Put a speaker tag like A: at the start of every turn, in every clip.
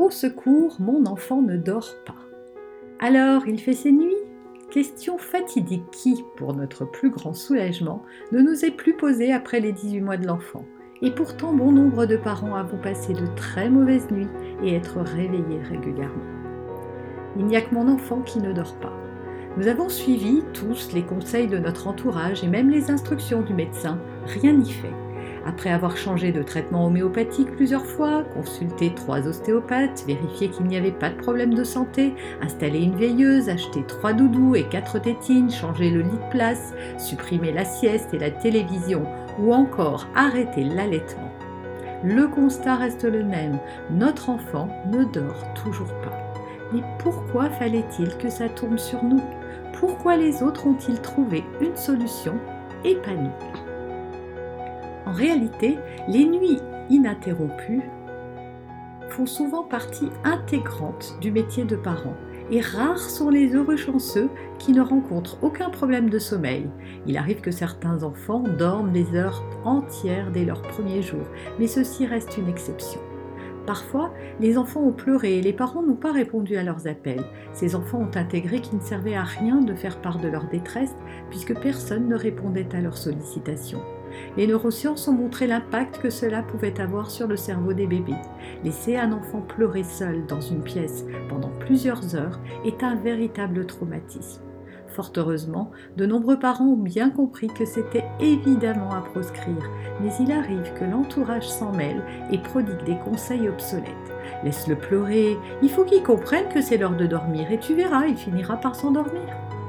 A: Au secours, mon enfant ne dort pas. Alors, il fait ses nuits ? Question fatidique qui, pour notre plus grand soulagement, ne nous est plus posée après les 18 mois de l'enfant. Et pourtant, bon nombre de parents avons passé de très mauvaises nuits et être réveillés régulièrement. Il n'y a que mon enfant qui ne dort pas. Nous avons suivi tous les conseils de notre entourage et même les instructions du médecin, rien n'y fait. Après avoir changé de traitement homéopathique plusieurs fois, consulté 3 ostéopathes, vérifié qu'il n'y avait pas de problème de santé, installé une veilleuse, acheté 3 doudous et 4 tétines, changé le lit de place, supprimé la sieste et la télévision ou encore arrêté l'allaitement. Le constat reste le même, notre enfant ne dort toujours pas. Mais pourquoi fallait-il que ça tourne sur nous ? Pourquoi les autres ont-ils trouvé une solution et pas nous ? En réalité, les nuits ininterrompues font souvent partie intégrante du métier de parent. Et rares sont les heureux chanceux qui ne rencontrent aucun problème de sommeil. Il arrive que certains enfants dorment des heures entières dès leur premier jour, mais ceci reste une exception. Parfois, les enfants ont pleuré et les parents n'ont pas répondu à leurs appels. Ces enfants ont intégré qu'il ne servait à rien de faire part de leur détresse puisque personne ne répondait à leurs sollicitations. Les neurosciences ont montré l'impact que cela pouvait avoir sur le cerveau des bébés. Laisser un enfant pleurer seul dans une pièce pendant plusieurs heures est un véritable traumatisme. Fort heureusement, de nombreux parents ont bien compris que c'était évidemment à proscrire, mais il arrive que l'entourage s'en mêle et prodigue des conseils obsolètes. Laisse-le pleurer, il faut qu'il comprenne que c'est l'heure de dormir et tu verras, il finira par s'endormir.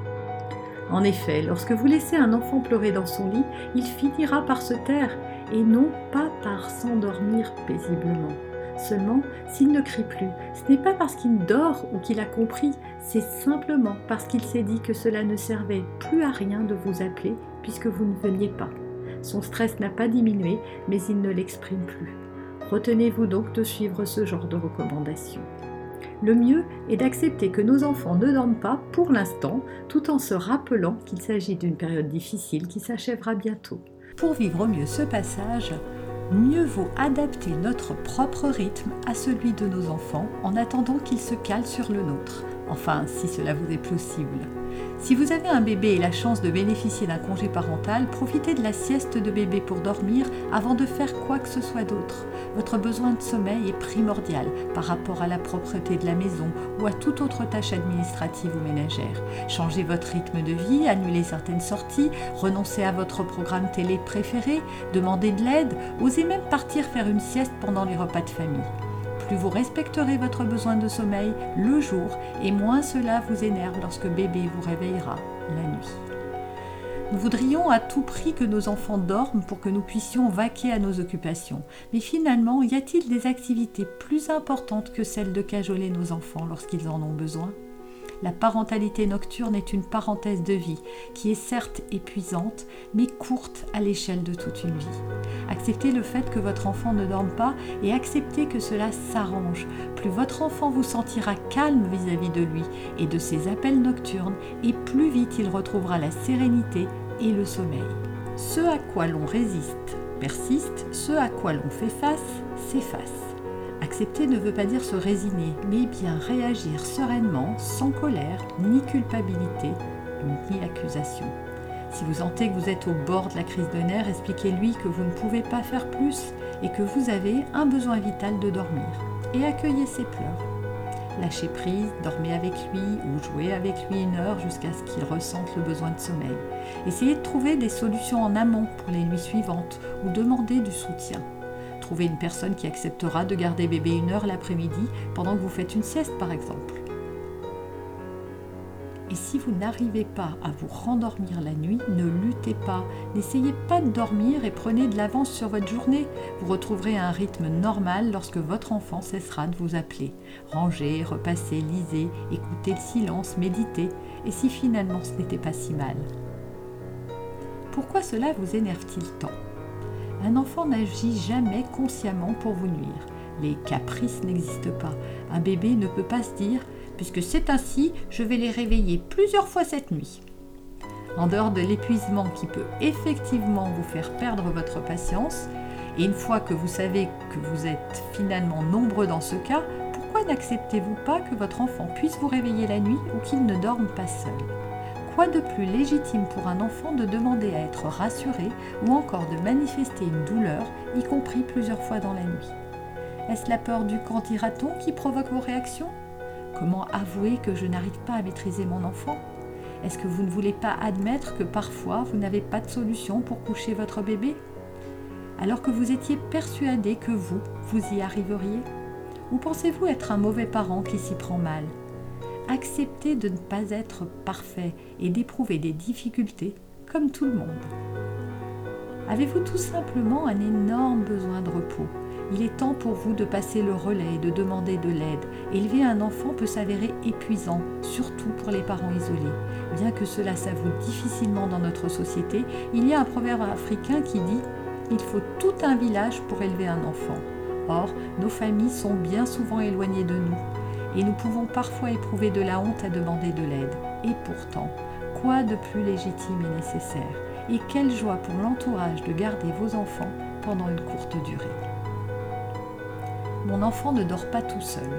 A: En effet, lorsque vous laissez un enfant pleurer dans son lit, il finira par se taire et non pas par s'endormir paisiblement. Seulement, s'il ne crie plus, ce n'est pas parce qu'il dort ou qu'il a compris, c'est simplement parce qu'il s'est dit que cela ne servait plus à rien de vous appeler puisque vous ne veniez pas. Son stress n'a pas diminué, mais il ne l'exprime plus. Retenez-vous donc de suivre ce genre de recommandations. Le mieux est d'accepter que nos enfants ne dorment pas pour l'instant, tout en se rappelant qu'il s'agit d'une période difficile qui s'achèvera bientôt. Pour vivre au mieux ce passage, mieux vaut adapter notre propre rythme à celui de nos enfants en attendant qu'ils se calent sur le nôtre. Enfin, si cela vous est possible. Si vous avez un bébé et la chance de bénéficier d'un congé parental, profitez de la sieste de bébé pour dormir avant de faire quoi que ce soit d'autre. Votre besoin de sommeil est primordial par rapport à la propreté de la maison ou à toute autre tâche administrative ou ménagère. Changez votre rythme de vie, annulez certaines sorties, renoncez à votre programme télé préféré, demandez de l'aide, osez même partir faire une sieste pendant les repas de famille. Plus vous respecterez votre besoin de sommeil le jour et moins cela vous énerve lorsque bébé vous réveillera la nuit. Nous voudrions à tout prix que nos enfants dorment pour que nous puissions vaquer à nos occupations. Mais finalement, y a-t-il des activités plus importantes que celle de cajoler nos enfants lorsqu'ils en ont besoin ? La parentalité nocturne est une parenthèse de vie qui est certes épuisante, mais courte à l'échelle de toute une vie. Acceptez le fait que votre enfant ne dorme pas et acceptez que cela s'arrange. Plus votre enfant vous sentira calme vis-à-vis de lui et de ses appels nocturnes, et plus vite il retrouvera la sérénité et le sommeil. Ce à quoi l'on résiste persiste, ce à quoi l'on fait face s'efface. Accepter ne veut pas dire se résigner, mais bien réagir sereinement, sans colère, ni culpabilité, ni accusation. Si vous sentez que vous êtes au bord de la crise de nerfs, expliquez-lui que vous ne pouvez pas faire plus et que vous avez un besoin vital de dormir. Et accueillez ses pleurs. Lâchez prise, dormez avec lui ou jouez avec lui 1 heure jusqu'à ce qu'il ressente le besoin de sommeil. Essayez de trouver des solutions en amont pour les nuits suivantes ou demandez du soutien. Trouvez une personne qui acceptera de garder bébé 1 heure l'après-midi pendant que vous faites une sieste par exemple. Et si vous n'arrivez pas à vous rendormir la nuit, ne luttez pas. N'essayez pas de dormir et prenez de l'avance sur votre journée. Vous retrouverez un rythme normal lorsque votre enfant cessera de vous appeler. Rangez, repassez, lisez, écoutez le silence, méditez. Et si finalement ce n'était pas si mal ? Pourquoi cela vous énerve-t-il tant ? Un enfant n'agit jamais consciemment pour vous nuire. Les caprices n'existent pas. Un bébé ne peut pas se dire « puisque c'est ainsi, je vais les réveiller plusieurs fois cette nuit ». En dehors de l'épuisement qui peut effectivement vous faire perdre votre patience, et une fois que vous savez que vous êtes finalement nombreux dans ce cas, Pourquoi n'acceptez-vous pas que votre enfant puisse vous réveiller la nuit ou qu'il ne dorme pas seul ? Quoi de plus légitime pour un enfant de demander à être rassuré ou encore de manifester une douleur, y compris plusieurs fois dans la nuit ? Est-ce la peur du qu'en dira-t-on qui provoque vos réactions ? Comment avouer que je n'arrive pas à maîtriser mon enfant ? Est-ce que vous ne voulez pas admettre que parfois vous n'avez pas de solution pour coucher votre bébé ? Alors que vous étiez persuadé que vous y arriveriez ? Ou pensez-vous être un mauvais parent qui s'y prend mal ? Acceptez de ne pas être parfait et d'éprouver des difficultés comme tout le monde. Avez-vous tout simplement un énorme besoin de repos ? Il est temps pour vous de passer le relais et de demander de l'aide. Élever un enfant peut s'avérer épuisant, surtout pour les parents isolés. Bien que cela s'avoue difficilement dans notre société, il y a un proverbe africain qui dit « Il faut tout un village pour élever un enfant ». Or, nos familles sont bien souvent éloignées de nous. Et nous pouvons parfois éprouver de la honte à demander de l'aide. Et pourtant, quoi de plus légitime et nécessaire ? Et quelle joie pour l'entourage de garder vos enfants pendant une courte durée. Mon enfant ne dort pas tout seul.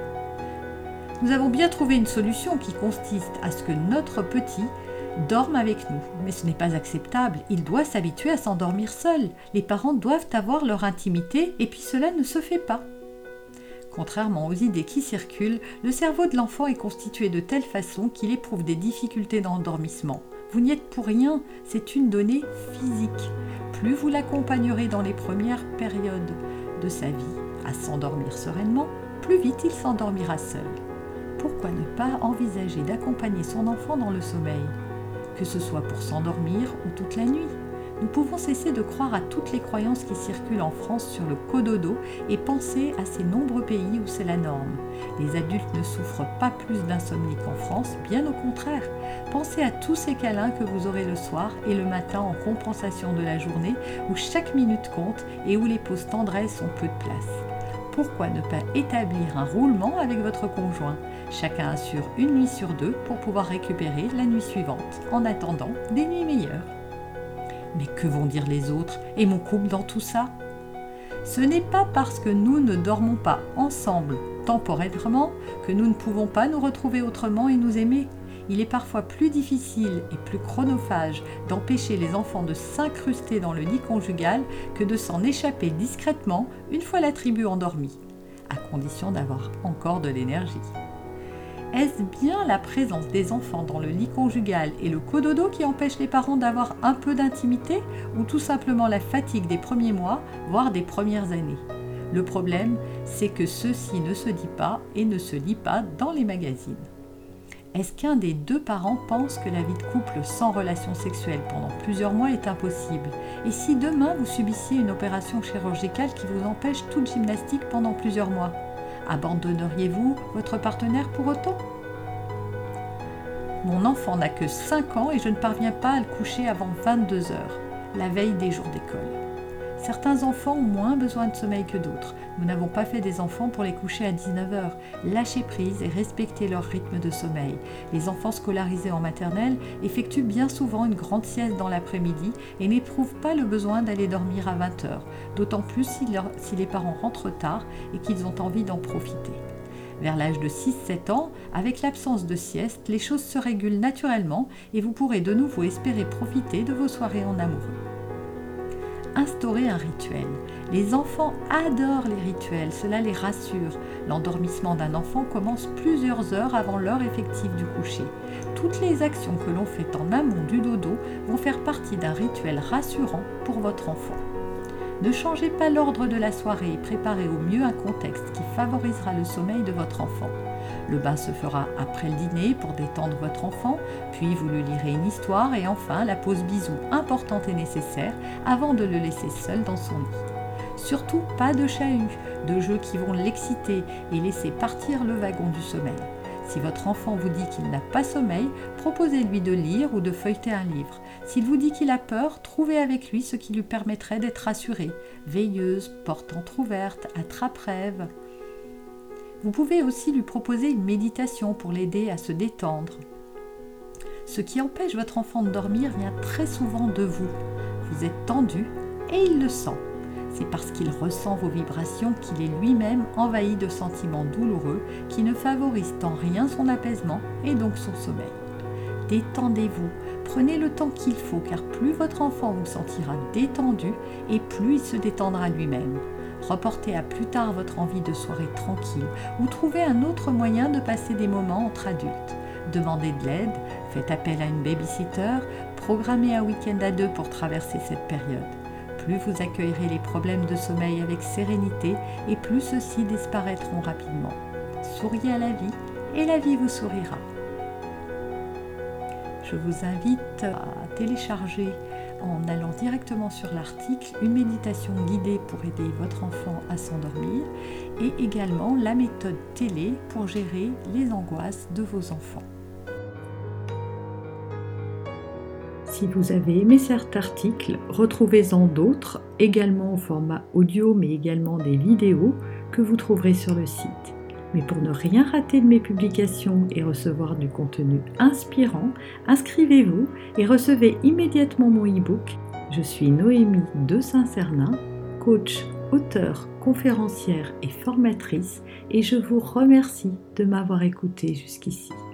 A: Nous avons bien trouvé une solution qui consiste à ce que notre petit dorme avec nous. Mais ce n'est pas acceptable, il doit s'habituer à s'endormir seul. Les parents doivent avoir leur intimité et puis cela ne se fait pas. Contrairement aux idées qui circulent, le cerveau de l'enfant est constitué de telle façon qu'il éprouve des difficultés d'endormissement. Vous n'y êtes pour rien, c'est une donnée physique. Plus vous l'accompagnerez dans les premières périodes de sa vie à s'endormir sereinement, plus vite il s'endormira seul. Pourquoi ne pas envisager d'accompagner son enfant dans le sommeil ? Que ce soit pour s'endormir ou toute la nuit. Nous pouvons cesser de croire à toutes les croyances qui circulent en France sur le cododo et penser à ces nombreux pays où c'est la norme. Les adultes ne souffrent pas plus d'insomnie qu'en France, bien au contraire. Pensez à tous ces câlins que vous aurez le soir et le matin en compensation de la journée où chaque minute compte et où les pauses tendresse ont peu de place. Pourquoi ne pas établir un roulement avec votre conjoint ? Chacun assure une nuit sur deux pour pouvoir récupérer la nuit suivante, en attendant des nuits meilleures. Mais que vont dire les autres et mon couple dans tout ça ? Ce n'est pas parce que nous ne dormons pas ensemble temporairement que nous ne pouvons pas nous retrouver autrement et nous aimer. Il est parfois plus difficile et plus chronophage d'empêcher les enfants de s'incruster dans le lit conjugal que de s'en échapper discrètement une fois la tribu endormie, à condition d'avoir encore de l'énergie. Est-ce bien la présence des enfants dans le lit conjugal et le cododo qui empêche les parents d'avoir un peu d'intimité ou tout simplement la fatigue des premiers mois, voire des premières années ? Le problème, c'est que ceci ne se dit pas et ne se lit pas dans les magazines. Est-ce qu'un des deux parents pense que la vie de couple sans relation sexuelle pendant plusieurs mois est impossible ? Et si demain vous subissiez une opération chirurgicale qui vous empêche toute gymnastique pendant plusieurs mois ? Abandonneriez-vous votre partenaire pour autant ? Mon enfant n'a que 5 ans et je ne parviens pas à le coucher avant 22 heures, la veille des jours d'école. Certains enfants ont moins besoin de sommeil que d'autres. Nous n'avons pas fait des enfants pour les coucher à 19 heures. Lâchez prise et respectez leur rythme de sommeil. Les enfants scolarisés en maternelle effectuent bien souvent une grande sieste dans l'après-midi et n'éprouvent pas le besoin d'aller dormir à 20 heures, d'autant plus si les parents rentrent tard et qu'ils ont envie d'en profiter. Vers l'âge de 6-7 ans, avec l'absence de sieste, les choses se régulent naturellement et vous pourrez de nouveau espérer profiter de vos soirées en amoureux. Instaurer un rituel. Les enfants adorent les rituels, cela les rassure. L'endormissement d'un enfant commence plusieurs heures avant l'heure effective du coucher. Toutes les actions que l'on fait en amont du dodo vont faire partie d'un rituel rassurant pour votre enfant. Ne changez pas l'ordre de la soirée et préparez au mieux un contexte qui favorisera le sommeil de votre enfant. Le bain se fera après le dîner pour détendre votre enfant, puis vous lui lirez une histoire et enfin la pause bisou importante et nécessaire avant de le laisser seul dans son lit. Surtout pas de chahut, de jeux qui vont l'exciter et laisser partir le wagon du sommeil. Si votre enfant vous dit qu'il n'a pas sommeil, proposez-lui de lire ou de feuilleter un livre. S'il vous dit qu'il a peur, trouvez avec lui ce qui lui permettrait d'être rassuré. Veilleuse, porte entrouverte, attrape-rêve. Vous pouvez aussi lui proposer une méditation pour l'aider à se détendre. Ce qui empêche votre enfant de dormir vient très souvent de vous. Vous êtes tendu et il le sent. C'est parce qu'il ressent vos vibrations qu'il est lui-même envahi de sentiments douloureux qui ne favorisent en rien son apaisement et donc son sommeil. Détendez-vous, prenez le temps qu'il faut car plus votre enfant vous sentira détendu et plus il se détendra lui-même. Reportez à plus tard votre envie de soirée tranquille ou trouvez un autre moyen de passer des moments entre adultes. Demandez de l'aide, faites appel à une babysitter, programmez un week-end à deux pour traverser cette période. Plus vous accueillerez les problèmes de sommeil avec sérénité et plus ceux-ci disparaîtront rapidement. Souriez à la vie et la vie vous sourira. Je vous invite à télécharger en allant directement sur l'article une méditation guidée pour aider votre enfant à s'endormir et également la méthode télé pour gérer les angoisses de vos enfants. Si vous avez aimé cet article, retrouvez-en d'autres, également au format audio mais également des vidéos que vous trouverez sur le site. Mais pour ne rien rater de mes publications et recevoir du contenu inspirant, inscrivez-vous et recevez immédiatement mon e-book. Je suis Noémie de Saint-Cernin, coach, auteure, conférencière et formatrice et je vous remercie de m'avoir écouté jusqu'ici.